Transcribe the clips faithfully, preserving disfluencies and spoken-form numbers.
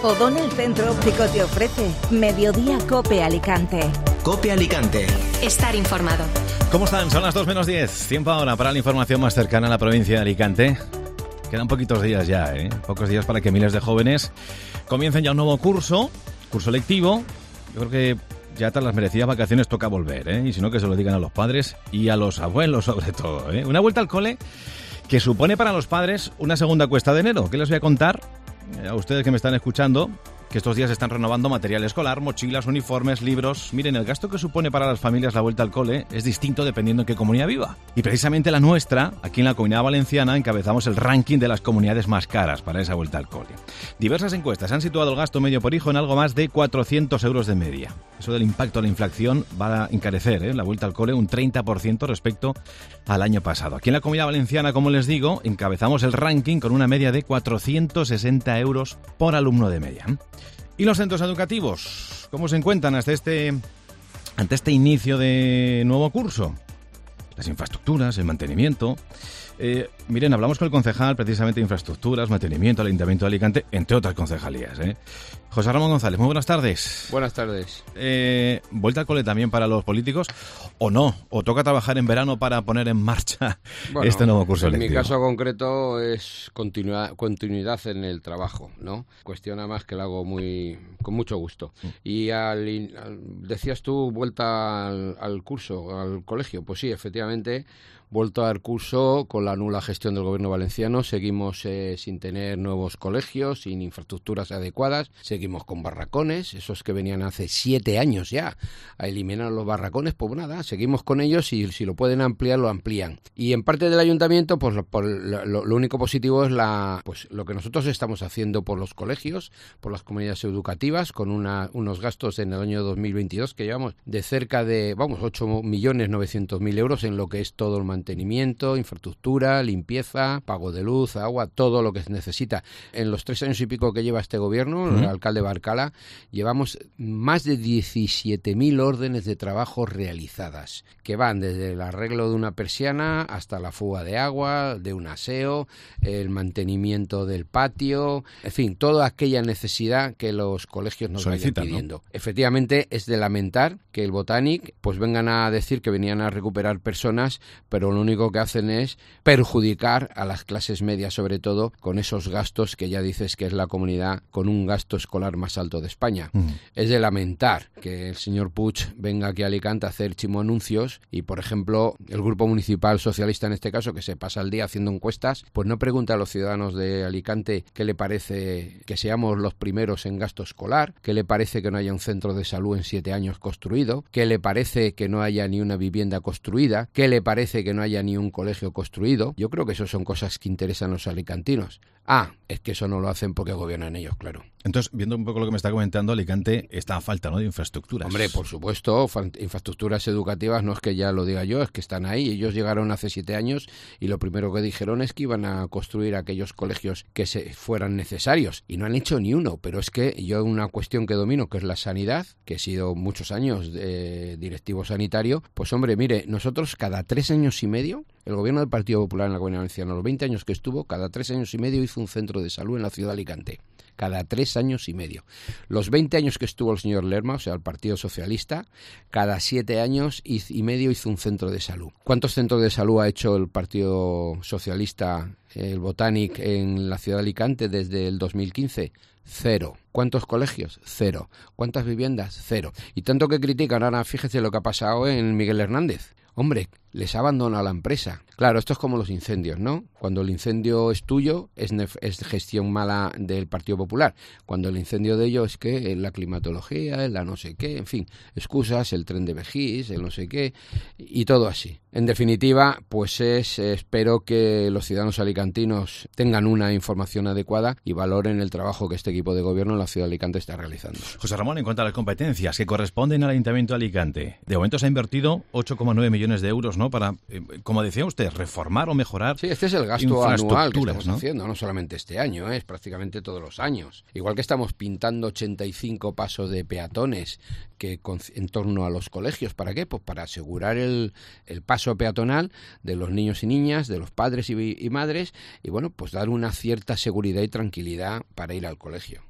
O'Donnell Centro Óptico te ofrece Mediodía Cope Alicante. Cope Alicante. Estar informado. ¿Cómo están? Son las dos menos diez. Tiempo ahora para la información más cercana a la provincia de Alicante. Quedan poquitos días ya, ¿eh? Pocos días para que miles de jóvenes comiencen ya un nuevo curso, curso lectivo. Yo creo que ya tras las merecidas vacaciones toca volver, ¿eh? Y si no, que se lo digan a los padres y a los abuelos sobre todo, ¿eh? Una vuelta al cole que supone para los padres una segunda cuesta de enero. ¿Qué les voy a contar? A ustedes que me están escuchando, que estos días están renovando material escolar, mochilas, uniformes, libros. Miren, el gasto que supone para las familias la vuelta al cole es distinto dependiendo en qué comunidad viva. Y precisamente la nuestra, aquí en la Comunidad Valenciana, encabezamos el ranking de las comunidades más caras para esa vuelta al cole. Diversas encuestas han situado el gasto medio por hijo en algo más de cuatrocientos euros de media. Eso del impacto de la inflación va a encarecer, ¿eh? La vuelta al cole un treinta por ciento respecto al año pasado. Aquí en la Comunidad Valenciana, como les digo, encabezamos el ranking con una media de cuatrocientos sesenta euros por alumno de media. ¿Y los centros educativos? ¿Cómo se encuentran hasta este, ante este inicio de nuevo curso? Las infraestructuras, el mantenimiento. Eh, miren, hablamos con el concejal precisamente de infraestructuras, mantenimiento del Ayuntamiento de Alicante, entre otras concejalías, ¿eh? José Ramón González, muy buenas tardes. Buenas tardes. Eh, ¿Vuelta al cole también para los políticos o no? ¿O toca trabajar en verano para poner en marcha bueno, este nuevo curso en lectivo? En mi caso concreto es continuidad, continuidad en el trabajo, ¿no? Cuestión además que lo hago muy con mucho gusto. Mm. Y al, al, decías tú, vuelta al, al curso, al colegio. Pues sí, efectivamente, vuelto al curso con la nula gestión del gobierno valenciano. Seguimos eh, sin tener nuevos colegios, sin infraestructuras adecuadas. Seguimos con barracones, esos que venían hace siete años ya a eliminar los barracones. Pues nada, seguimos con ellos y si lo pueden ampliar, lo amplían. Y en parte del ayuntamiento, pues por lo, lo, lo único positivo es la pues lo que nosotros estamos haciendo por los colegios, por las comunidades educativas, con una, unos gastos en el año dos mil veintidós que llevamos de cerca de, vamos, ocho millones novecientos mil euros en lo que es todo el mantenimiento, infraestructura, limpieza, pago de luz, agua, todo lo que se necesita. En los tres años y pico que lleva este gobierno, uh-huh. el alcalde Barcala, llevamos más de diecisiete mil órdenes de trabajo realizadas, que van desde el arreglo de una persiana hasta la fuga de agua, de un aseo, el mantenimiento del patio, en fin, toda aquella necesidad que los colegios nos Solicita, vayan pidiendo. ¿no? Efectivamente, es de lamentar que el Botanic pues vengan a decir que venían a recuperar personas, pero lo único que hacen es perjudicar a las clases medias, sobre todo con esos gastos que ya dices que es la comunidad con un gasto escolar más alto de España. Mm. Es de lamentar que el señor Puig venga aquí a Alicante a hacer chimo anuncios y, por ejemplo, el Grupo Municipal Socialista en este caso, que se pasa el día haciendo encuestas, pues no pregunta a los ciudadanos de Alicante qué le parece que seamos los primeros en gasto escolar, qué le parece que no haya un centro de salud en siete años construido, qué le parece que no haya ni una vivienda construida, qué le parece que no haya ni un colegio construido. Yo creo que eso son cosas que interesan a los alicantinos. Ah, es que eso no lo hacen porque gobiernan ellos, claro. Entonces, viendo un poco lo que me está comentando, Alicante está a falta, ¿no?, de infraestructuras. Hombre, por supuesto, infraestructuras educativas no es que ya lo diga yo, es que están ahí. Ellos llegaron hace siete años y lo primero que dijeron es que iban a construir aquellos colegios que se fueran necesarios y no han hecho ni uno. Pero es que yo una cuestión que domino, que es la sanidad, que he sido muchos años de directivo sanitario, pues hombre, mire, nosotros cada tres años y medio, el gobierno del Partido Popular en la Comunidad Valenciana, los veinte años que estuvo, cada tres años y medio hizo un centro de salud en la ciudad de Alicante. Cada tres años y medio. Los veinte años que estuvo el señor Lerma, o sea, el Partido Socialista, cada siete años y medio hizo un centro de salud. ¿Cuántos centros de salud ha hecho el Partido Socialista, el Botanic, en la ciudad de Alicante desde el dos mil quince? Cero. ¿Cuántos colegios? Cero. ¿Cuántas viviendas? Cero. Y tanto que critican, ahora fíjese lo que ha pasado en Miguel Hernández. Hombre, les abandona la empresa. Claro, esto es como los incendios, ¿no? Cuando el incendio es tuyo, es, nef- es gestión mala del Partido Popular. Cuando el incendio de ellos es que es la climatología, es la no sé qué, en fin, excusas, el tren de Vejís, el no sé qué, y todo así. En definitiva, pues es, espero que los ciudadanos alicantinos tengan una información adecuada y valoren el trabajo que este equipo de gobierno en la ciudad de Alicante está realizando. José Ramón, en cuanto a las competencias que corresponden al Ayuntamiento de Alicante, de momento se ha invertido ocho coma nueve millones de euros, ¿no?, para, eh, como decía usted, reformar o mejorar. Sí, este es el gasto anual que estamos ¿no? haciendo, no solamente este año, ¿eh? Es prácticamente todos los años. Igual que estamos pintando ochenta y cinco pasos de peatones que con, en torno a los colegios. ¿Para qué? Pues para asegurar el, el paso peatonal de los niños y niñas, de los padres y, y madres, y bueno, pues dar una cierta seguridad y tranquilidad para ir al colegio.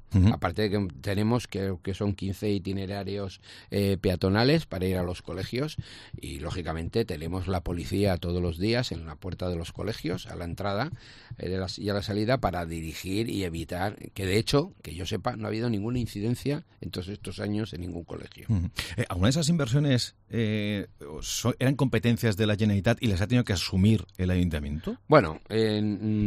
Uh-huh. Aparte de que tenemos que, que son quince itinerarios eh, peatonales para ir a los colegios y, lógicamente, tenemos la policía todos los días en la puerta de los colegios, a la entrada eh, de las, y a la salida, para dirigir y evitar que, de hecho, que yo sepa, no ha habido ninguna incidencia en todos estos años en ningún colegio. Uh-huh. Eh, ¿Alguna de esas inversiones eh, so, eran competencias de la Generalitat y las ha tenido que asumir el ayuntamiento? Bueno, eh,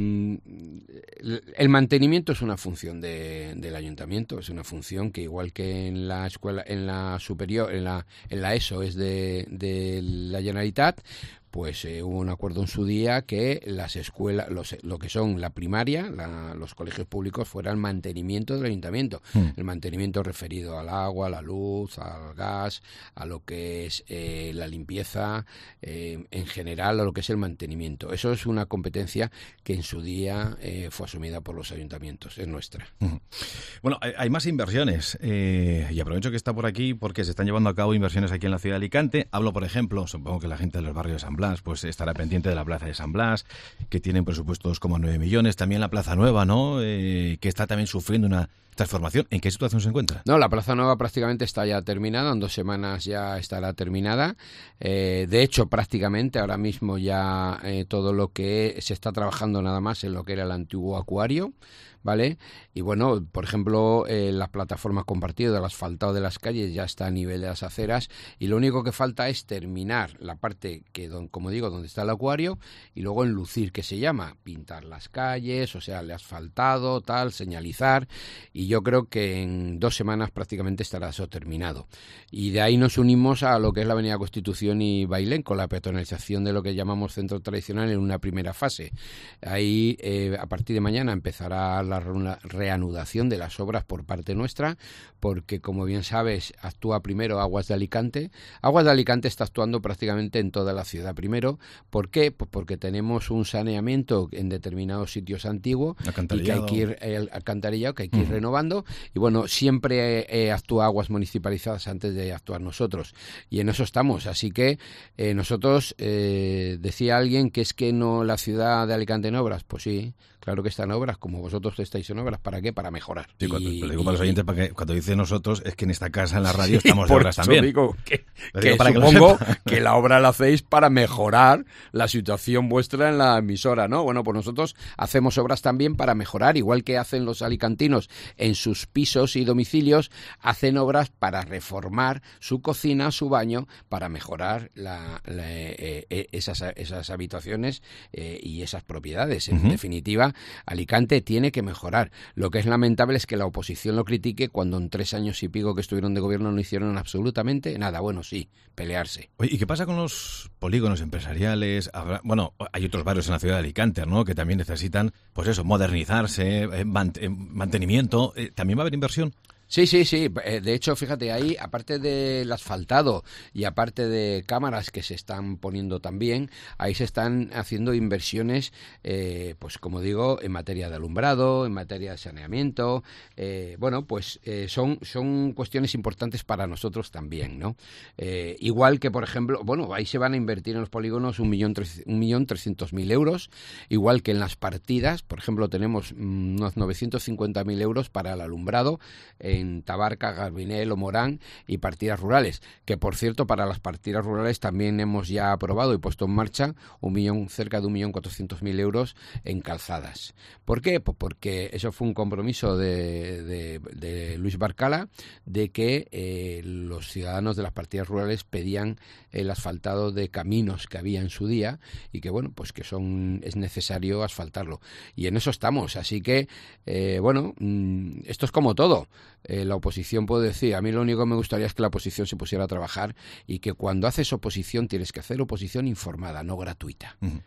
el mantenimiento es una función de, del ayuntamiento, es una función que, igual que en la escuela, en la superior, en la, en la ESO es de, de la Generalitat, pues eh, hubo un acuerdo en su día que las escuelas, los, lo que son la primaria, la, los colegios públicos, fuera el mantenimiento del ayuntamiento. Mm. El mantenimiento referido al agua, a la luz, al gas, a lo que es eh, la limpieza, eh, en general a lo que es el mantenimiento. Eso es una competencia que en su día eh, fue asumida por los ayuntamientos, es nuestra. Mm. Bueno, hay, hay más inversiones eh, y aprovecho que está por aquí porque se están llevando a cabo inversiones aquí en la ciudad de Alicante. Hablo, por ejemplo, supongo que la gente de los barrios de San Blas pues estará pendiente de la Plaza de San Blas, que tiene un presupuesto de dos coma nueve millones, también la Plaza Nueva, ¿no? Eh, que está también sufriendo una transformación. ¿En qué situación se encuentra? No, la Plaza Nueva prácticamente está ya terminada, en dos semanas ya estará terminada. Eh, de hecho, prácticamente ahora mismo ya eh, todo lo que se está trabajando nada más en lo que era el antiguo acuario, ¿vale? Y bueno, por ejemplo, eh, las plataformas compartidas, el asfaltado de las calles ya está a nivel de las aceras y lo único que falta es terminar la parte que, don, como digo, donde está el acuario y luego enlucir, que se llama pintar las calles, o sea, el asfaltado, tal, señalizar, y yo creo que en dos semanas prácticamente estará eso terminado. Y de ahí nos unimos a lo que es la Avenida Constitución y Bailén, con la peatonalización de lo que llamamos centro tradicional en una primera fase. Ahí, eh, a partir de mañana empezará la reanudación de las obras por parte nuestra, porque, como bien sabes, actúa primero Aguas de Alicante. Aguas de Alicante está actuando prácticamente en toda la ciudad primero. ¿Por qué? Pues porque tenemos un saneamiento en determinados sitios antiguos y que hay que ir el alcantarillado, que hay que ir uh-huh. renovando, y bueno, siempre eh, actúa Aguas Municipalizadas antes de actuar nosotros, y en eso estamos. Así que eh, nosotros, eh, decía alguien que es que no la ciudad de Alicante en obras, pues sí, claro que está en obras, como vosotros estáis en obras. ¿Para qué? Para mejorar. Sí, cuando, y, lo digo y, para los oyentes, para que, cuando dice nosotros, es que en esta casa, en la radio, sí, estamos de obras también. Digo que, lo que digo para supongo que, que la obra la hacéis para mejorar la situación vuestra en la emisora, ¿no? Bueno, pues nosotros hacemos obras también para mejorar, igual que hacen los alicantinos en sus pisos y domicilios, hacen obras para reformar su cocina, su baño, para mejorar la, la, eh, eh, esas, esas habitaciones eh, y esas propiedades. En uh-huh. definitiva, Alicante tiene que mejorar. Lo que es lamentable es que la oposición lo critique cuando en tres años y pico que estuvieron de gobierno no hicieron absolutamente nada. Bueno, sí, pelearse. Oye, ¿y qué pasa con los polígonos empresariales? Habrá, bueno, hay otros barrios en la ciudad de Alicante, ¿no?, que también necesitan, pues eso, modernizarse, eh, mant- eh, mantenimiento. Eh, ¿También va a haber inversión? Sí, sí, sí. De hecho, fíjate, ahí, aparte del asfaltado y aparte de cámaras que se están poniendo también, ahí se están haciendo inversiones, eh, pues como digo, en materia de alumbrado, en materia de saneamiento. Eh, bueno, pues eh, son, son cuestiones importantes para nosotros también, ¿no? Eh, igual que, por ejemplo, bueno, ahí se van a invertir en los polígonos un millón, tres, un millón trescientos mil euros, igual que en las partidas. Por ejemplo, tenemos unos novecientos cincuenta mil euros para el alumbrado en en Tabarca, Garbinel o Morán, y partidas rurales, que por cierto para las partidas rurales también hemos ya aprobado y puesto en marcha un millón, cerca de un millón cuatrocientos mil euros en calzadas. ¿Por qué? Pues porque eso fue un compromiso de, de, de Luis Barcala, de que eh, los ciudadanos de las partidas rurales pedían el asfaltado de caminos que había en su día y que bueno, pues que son es necesario asfaltarlo, y en eso estamos. Así que eh, bueno, mmm, esto es como todo. Eh, la oposición puede decir, a mí lo único que me gustaría es que la oposición se pusiera a trabajar, y que cuando haces oposición tienes que hacer oposición informada, no gratuita. Uh-huh.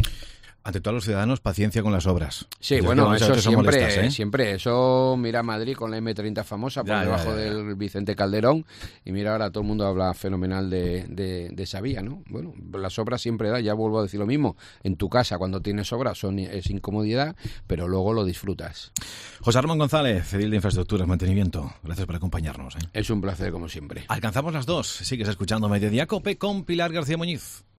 Ante todos los ciudadanos, paciencia con las obras. Sí, Entonces, bueno, eso siempre, molestas, ¿eh? siempre. Eso, mira Madrid con la eme treinta famosa por ya, debajo ya, ya, ya. del Vicente Calderón, y mira ahora todo el mundo habla fenomenal de, de, de esa vía, ¿no? Bueno, las obras siempre da, ya vuelvo a decir lo mismo. En tu casa, cuando tienes obras, son, es incomodidad, pero luego lo disfrutas. José Ramón González, Cedil de Infraestructuras, Mantenimiento. Gracias por acompañarnos, ¿eh? Es un placer, como siempre. Alcanzamos las dos. Sigues escuchando Mediodía COPE con Pilar García Muñiz.